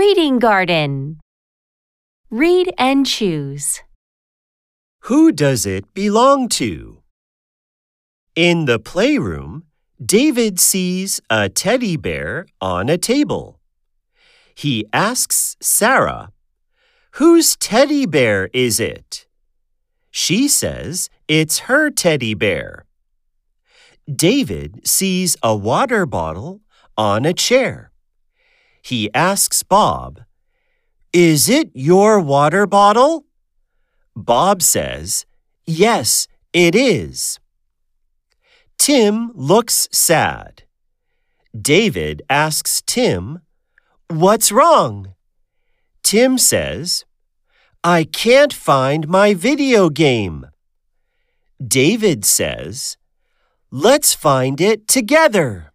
Reading Garden. Read and choose. Who does it belong to? In the playroom, David sees a teddy bear on a table. He asks Sarah, "Whose teddy bear is it?" She says it's her teddy bear. David sees a water bottle on a chair. He asks Bob, "Is it your water bottle?" Bob says, "Yes, it is." Tim looks sad. David asks Tim, "What's wrong?" Tim says, "I can't find my video game." David says, "Let's find it together."